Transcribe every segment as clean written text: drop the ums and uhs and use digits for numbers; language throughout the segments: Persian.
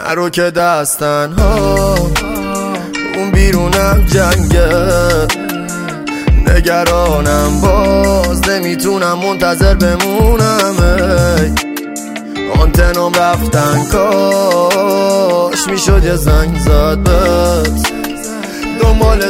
نرو که دستن ها اون بیرونم جنگه، نگرانم باز نمیتونم منتظر بمونم. آنتنام رفتن کاش میشد یه زنگ زد بهت، دنبال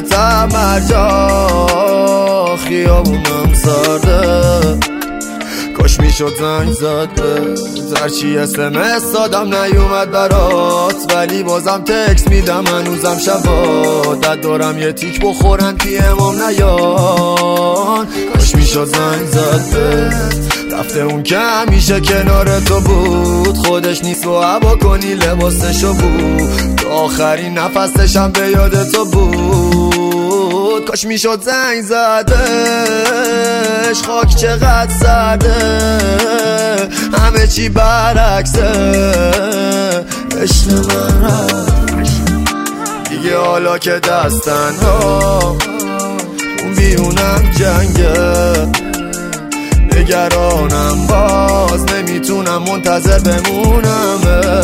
تمرجا خیابونم سرده، کاش میشد زنگ زد بهت. هرچی اسمس دادم نیومد برات، ولی بازم تکس میدم هنوزم شبا، دد دارم یه تیک بخورن پی امام نیان. کاش میشد زنگ زد بهت، رفته اون که همیشه کنار تو بود، خودش نیست و هوا کنی لباسشو بود، تو آخرین نفسشم به یاد تو بود. کاش میشد زنگ زدش، خاک چقدر سرده، همه چی برعکسه، عشق من رفت دیگه حالا که دستن ها اون بیرونم جنگه، نگرانم باز نمیتونم منتظر بمونم.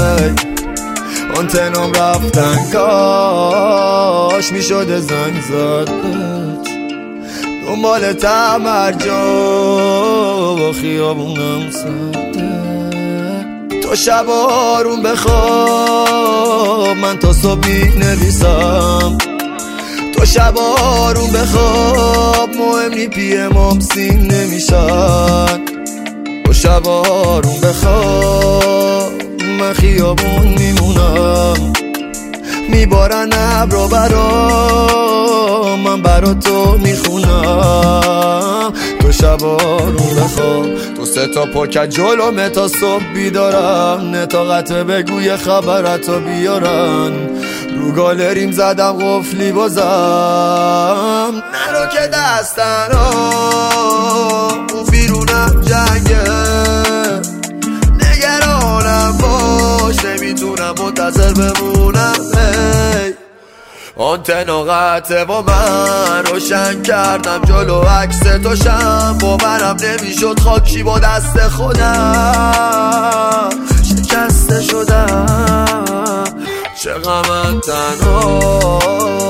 آنتنام رفتن کاش میشد زنگ زد بهت، دنبال تمرجا با خیابونم سده، تو شب آروم بخواب من تا صبح مینویسم، تو شب آروم بخواب مهم نی پی امام سین نمیشن، تو شب آروم بخواب من خیابون میمونم، میبارن ابرا برا من برا تو میخونم، تو شب آروم بخواب. تو سه تا پاکت جلومه تا صبح بیدارم، نطاقت بگوی خبرتو بیارن، رو گالریم زدم قفلی بازم. نرو که دستن اون بیرونم جنگه، نگرانم باش نمیتونم منتظر بمونم. آنتنا قطعه و من روشن کردم جلو عکس توشم، باورم نمیشد خاکی با دست خودم شکسته شدم، چه غمم تنها